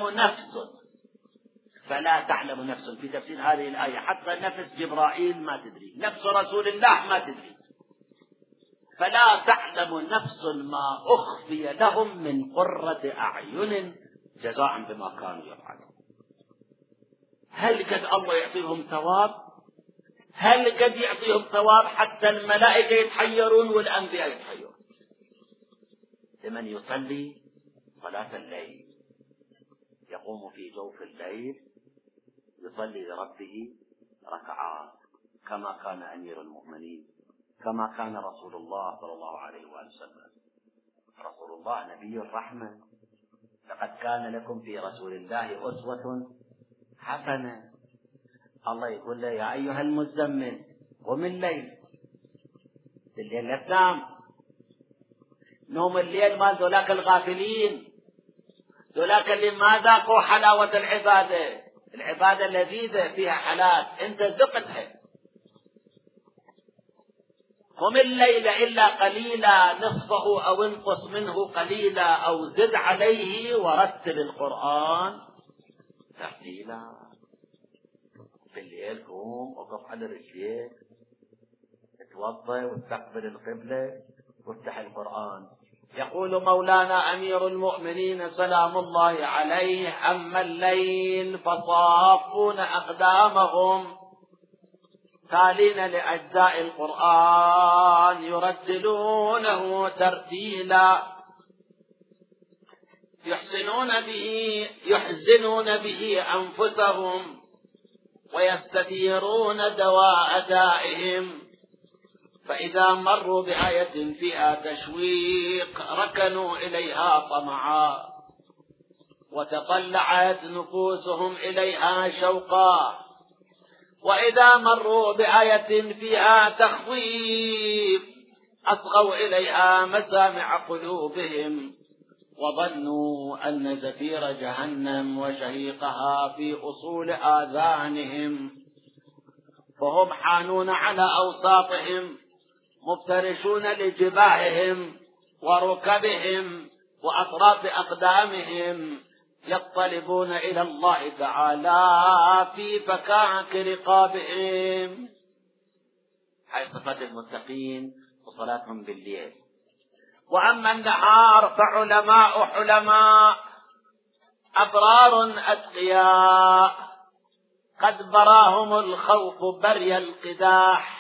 تعلم نفس في تفسير هذه الآية، حتى نفس جبرائيل ما تدري، نفس رسول الله ما تدري. فلا تعلم نفس ما أخفي لهم من قرة أعين جزاء بما كانوا يفعلون. هل قد الله يعطيهم ثواب؟ هل قد يعطيهم ثواب حتى الملائكة يتحيرون والأنبياء يتحيرون؟ لمن يصلي صلاة الليل، يقوم في جوف الليل يصلي لربه ركعات كما كان أمير المؤمنين، كما كان رسول الله صلى الله عليه وآله وسلم. رسول الله نبي الرحمة، لقد كان لكم في رسول الله أسوة حسنة. الله يقول له يا أيها المزمل قم الليل، الليل لا تنام. نوم الليل مال ذولاك الغافلين، ذولاك اللي ما ذاقوا حلاوة العبادة لذيذة فيها حلال، انت ذقتها. قم الليل إلا قليلا نصفه أو انقص منه قليلا أو زد عليه ورتل القرآن ترتيلا. بالليل قوم وقف على رجليك، اتوضى واستقبل القبلة وافتح القرآن. يقول مولانا أمير المؤمنين سلام الله عليه: أما الليل فصافون أقدامهم تالين لأجزاء القرآن يرتلونه ترتيلا، يحزنون به أنفسهم ويستثيرون دواء دائهم، فإذا مروا بآية فيها تشويق ركنوا إليها طمعا، وتطلعت نفوسهم إليها شوقا، وإذا مروا بآية فيها تخويف أصغوا إليها مسامع قلوبهم، وظنوا أن زفير جهنم وشهيقها في أصول آذانهم، فهم حانون على أوساطهم مفترشون لجباههم وركبهم وأطراف أقدامهم، يطلبون إلى الله تعالى في فكاك رقابهم. هاي صفات المتقين وصلاتهم بالليل. وأما النهار فعلماء حلماء أبرار أتقياء قد براهم الخوف بري القداح.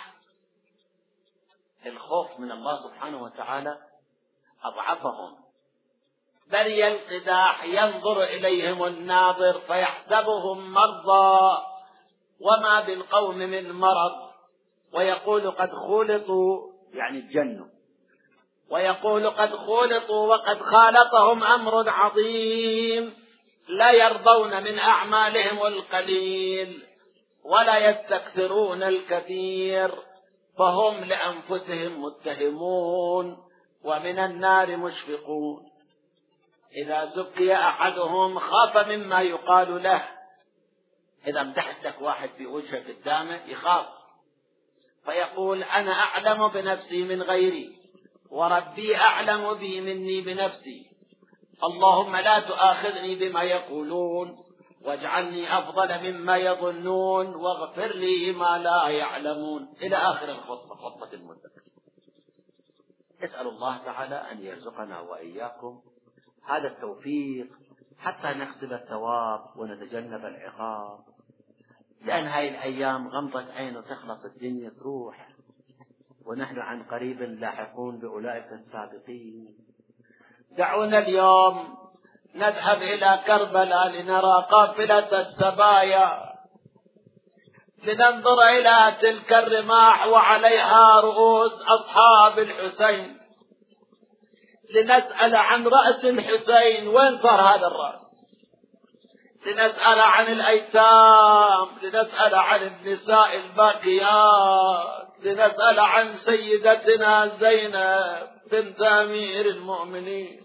الخوف من الله سبحانه وتعالى أضعفهم. بري القداح ينظر إليهم الناظر فيحسبهم مرضى وما بالقوم من مرض، ويقول قد خلطوا يعني الجنة، ويقول قد خلطوا وقد خالطهم أمر عظيم، لا يرضون من أعمالهم القليل ولا يستكثرون الكثير، فهم لأنفسهم متهمون ومن النار مشفقون. إذا زكي أحدهم خاف مما يقال له. إذا امتحتك واحد في وجهه قدامه يخاف، فيقول أنا أعلم بنفسي من غيري، وربي أعلم بي مني بنفسي، اللهم لا تؤاخذني بما يقولون واجعلني أفضل مما يظنون واغفر لي ما لا يعلمون، إلى آخر خطة المتقين. اسأل الله تعالى أن يرزقنا وإياكم هذا التوفيق حتى نكسب الثواب ونتجنب العقاب، لأن هاي الأيام غمضة عين وتخلص الدنيا تروح، ونحن عن قريب لاحقون بأولئك السابقين. دعونا اليوم نذهب إلى كربلاء لنرى قافلة السبايا، لننظر إلى تلك الرماح وعليها رؤوس أصحاب الحسين، لنسأل عن رأس الحسين، وين صار هذا الرأس؟ لنسأل عن الأيتام، لنسأل عن النساء الباقيات، لنسأل عن سيدتنا زينب بنت أمير المؤمنين.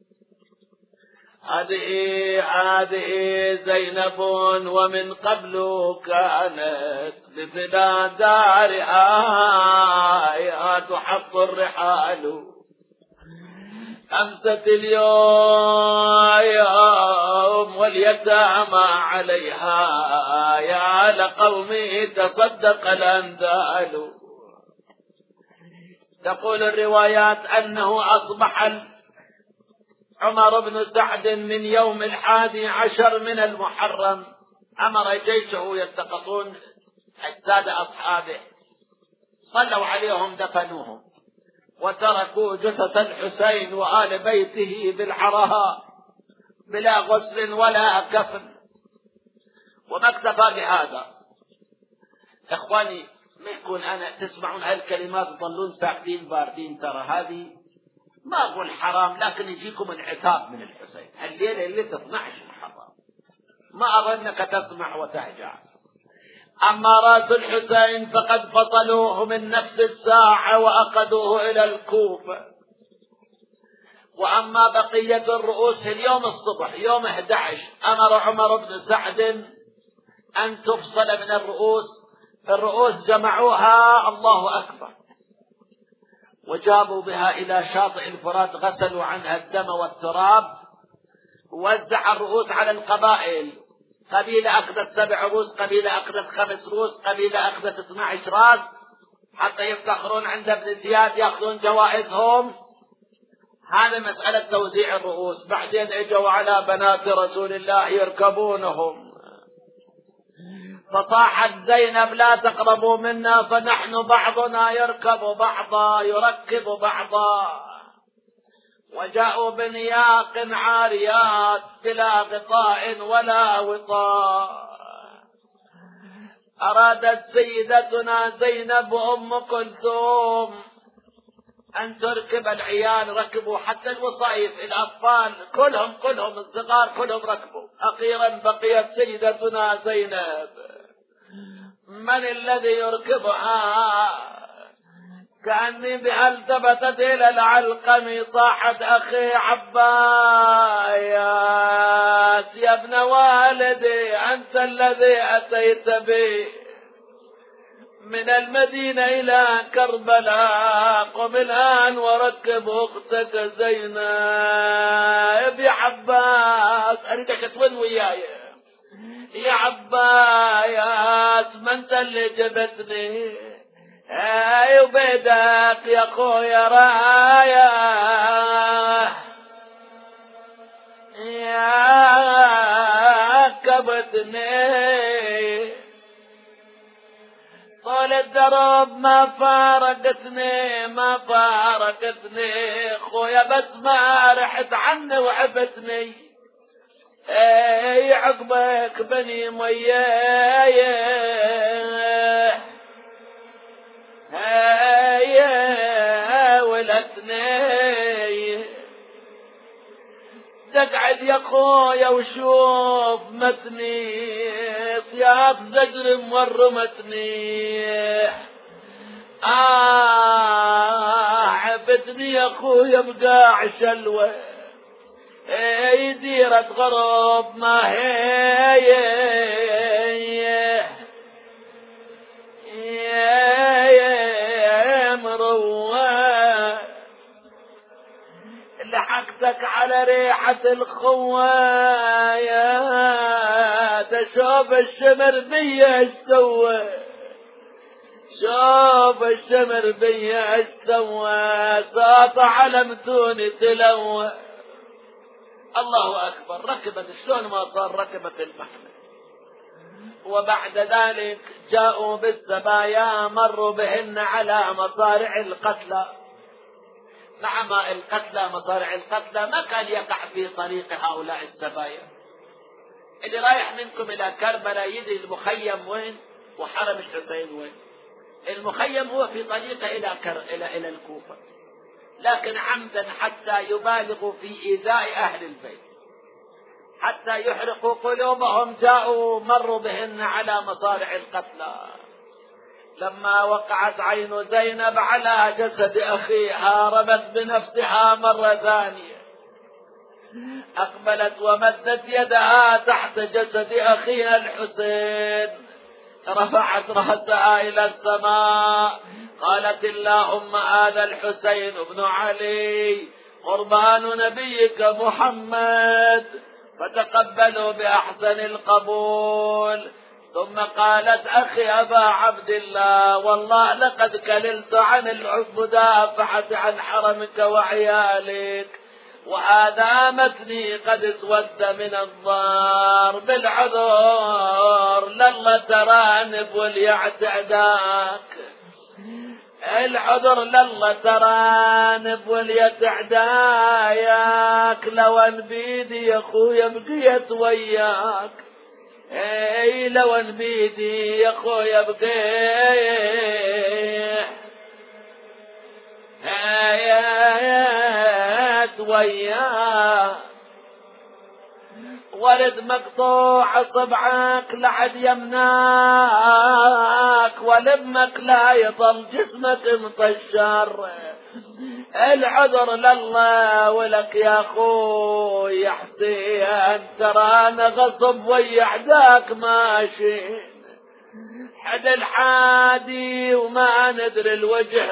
هذه زينب ومن قبل كانت ببنا دارها تحط الرحال، أمست اليوم واليتامى عليها، يا لقومي تصدق الأندال. تقول الروايات أنه أصبح عمر بن سعد من يوم 11 من المحرم أمر جيشه يلتقطون أجساد أصحابه، صلوا عليهم دفنوهم، وتركوا جثة الحسين وآل بيته بالحرها بلا غسل ولا كفن. وما اكتفى بهذا إخواني، ما يكون أنا تسمعون هالكلمات تظلون ساكتين باردين، ترى هذه ما أقول حرام، لكن يجيكم العتاب من الحسين الليلة اللي 12 محرم، ما أردنك تسمع وتهجع. أما رأس الحسين فقد فصلوه من نفس الساعة وأخذوه إلى الكوفة. وأما بقية الرؤوس اليوم الصبح يوم 11 أمر عمر بن سعد أن تفصل من الرؤوس جمعوها الله أكبر، وجابوا بها إلى شاطئ الفرات، غسلوا عنها الدم والتراب، ووزع الرؤوس على القبائل، قبيلة أخذت 7 رؤوس، قبيلة أخذت 5 رؤوس، قبيلة أخذت 12 رأس، حتى يفتخرون عند ابن زياد يأخذون جوائزهم. هذا مسألة توزيع الرؤوس. بعدين اجوا على بنات رسول الله يركبونهم، فصاحت زينب لا تقربوا منا فنحن بعضنا يركب بعضا يركب بعضا. وجاءوا بنياق عاريات بلا غطاء ولا وطاء. أرادت سيدتنا زينب أم كلثوم أن تركب العيال، ركبوا حتى الوصايف، الأطفال كلهم الصغار كلهم ركبوا. أخيرا بقيت سيدتنا زينب، من الذي يركبها؟ كأني بها التفتت إلى العلقم، صاحت أخي عباس يا ابن والدي أنت الذي أتيت بي من المدينة إلى كربلاء، قم الآن وركب أختك زينب. يا عباس أريدك تون وياي يا عباس، ما أنت اللي جبتني، وبيدك يا خويا رايا يا كبتني، طول الدرب ما فارقتني خويا، بس ما رحت عني وعبتني، عقبك بني مياه ولتني، تقعد يا خويا وشوف متني، صياط زجر مورمتني، عبتني يا خويا بقاع شلوه، ديرة غرب ما هي مروه، لحقتك على ريحة الخوايا، تشوف الشمر بيا استوى، شوف الشمر بيا استوى، صاط على متوني تلوى. الله أكبر، ركبت شلون ما صار ركبت المحمل، وبعد ذلك جاءوا بالسبايا مروا بهن على مصارع القتلى. مع ما القتلى مصارع القتلى ما كان يقع في طريق هؤلاء السبايا. اللي رايح منكم إلى كربلاء يدري المخيم وين وحرم الحسين وين. المخيم هو في طريقه إلى الكوفة، لكن عمدا حتى يبالغوا في إيذاء أهل البيت حتى يحرقوا قلوبهم جاءوا مروا بهن على مصارع القتلى. لما وقعت عين زينب على جسد أخيها رمت بنفسها مرة ثانية، أقبلت ومدت يدها تحت جسد أخيها الحسين، رفعت رأسها إلى السماء قالت اللهم هذا الحسين بن علي قربان نبيك محمد، فتقبلوا بأحسن القبول. ثم قالت أخي أبا عبد الله والله لقد كللت عن المدافعة عن حرمك وعيالك، وهذا متني قد اسود من الضار بالعذر لله ترانب وليعتعداك، العذر لله ترانب وليتعداياك، لو ان بيدي يا اخويا بقيت وياك، اي لو ان بيدي يا اخويا بقيت وياك، ولد مقطوع صبعك لعد يمناك، ولمك لا يضل جسمك مطشر، العذر لله ولك يا اخوي يا حسين، ترانا غصب ويا عداك ماشي حد الحادي وما ندري الوجه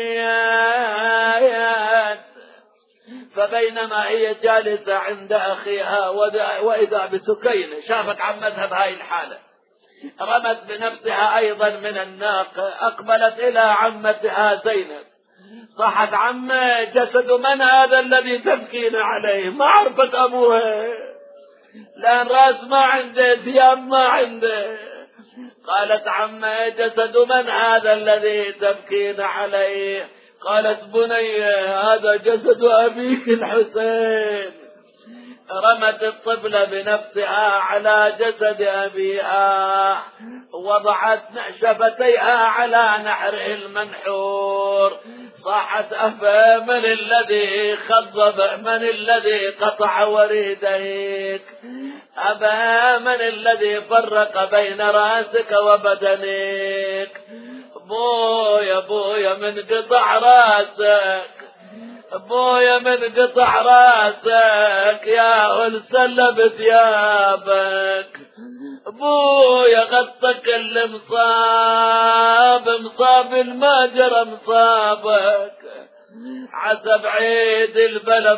وياك. فبينما هي جالسة عند أخيها وإذا بسكينة شافت عمتها بهاي الحالة رمت بنفسها أيضا من الناقة، أقبلت إلى عمتها زينب صاحت عمه جسد من هذا الذي تبكين عليه؟ ما عرفت أبوها لأن رأس ما عنده ثياب ما عنده. قالت عمه جسد من هذا الذي تبكين عليه؟ قالت بني هذا جسد أبيك الحسين. رمت الطفل بنفسها على جسد أبيها، وضعت شفتيها على نحره المنحور، صاحت أفا من الذي خضب، من الذي قطع وريديك، أبا من الذي فرق بين رأسك وبدنك، بويا بويا من قطع راسك، بويا من قطع راسك يا السلب ثيابك، بويا غطك المصاب مصاب الماجر مصابك، عسب عيد البلم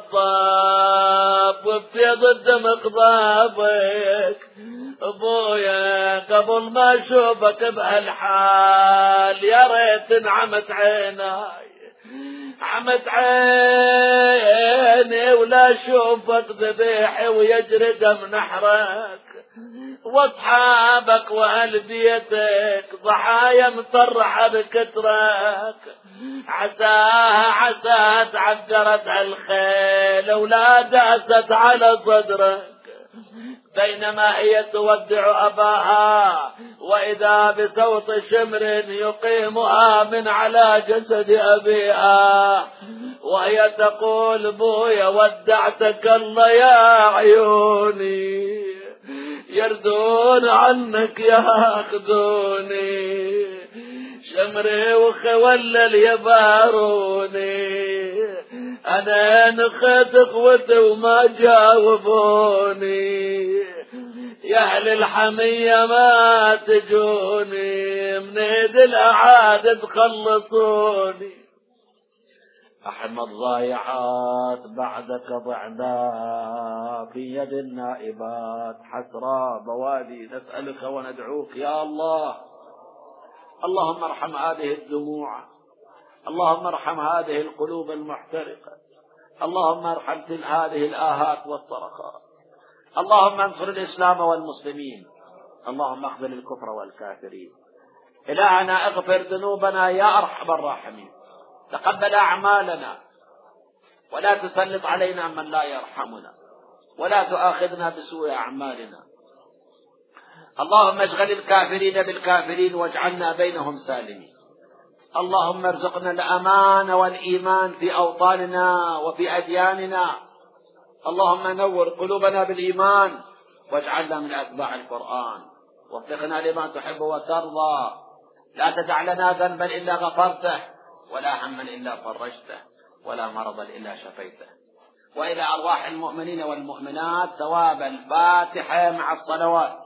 خطاب وبيض الدم خضابك، ابويا قبل ما اشوفك بهالحال يا ريت انعمت عيناي، عمت عيني ولا اشوفك ذبيحي ويجري دم نحرك، واصحابك واهل بيتك ضحايا مطرحه بكترك، عساها تعذرت الخيل ولا داست على صدرك. بينما هي تودع أباها وإذا بصوت شمر يقيمها من على جسد أبيها، وهي تقول بويا ودعتك الله يا عيوني، يردون عنك ياخذوني، شمري وخولل يباروني، أنا نخت اخوتي وما جاوبوني، يا أهل الحمية ما تجوني، من يد الأعاد تخلصوني. أحمى الضايعات بعدك ضعنا في يد النائبات حسرى بوادي، نسألك وندعوك يا الله. اللهم ارحم هذه الدموع، اللهم ارحم هذه القلوب المحترقة، اللهم ارحم هذه الآهات والصرخات، اللهم انصر الإسلام والمسلمين، اللهم اخذل الكفر والكافرين. إلهنا اغفر ذنوبنا يا أرحم الراحمين، تقبل أعمالنا، ولا تسلط علينا من لا يرحمنا، ولا تؤاخذنا بسوء أعمالنا. اللهم اشغل الكافرين بالكافرين واجعلنا بينهم سالمين. اللهم ارزقنا الأمان والإيمان في أوطاننا وفي أدياننا. اللهم نور قلوبنا بالإيمان واجعلنا من أتباع القرآن، ووفقنا لما تحب وترضى. لا تدع لنا ذنبا إلا غفرته، ولا هما إلا فرجته، ولا مرضا إلا شفيته. وإلى أرواح المؤمنين والمؤمنات ثواب الفاتحة مع الصلوات.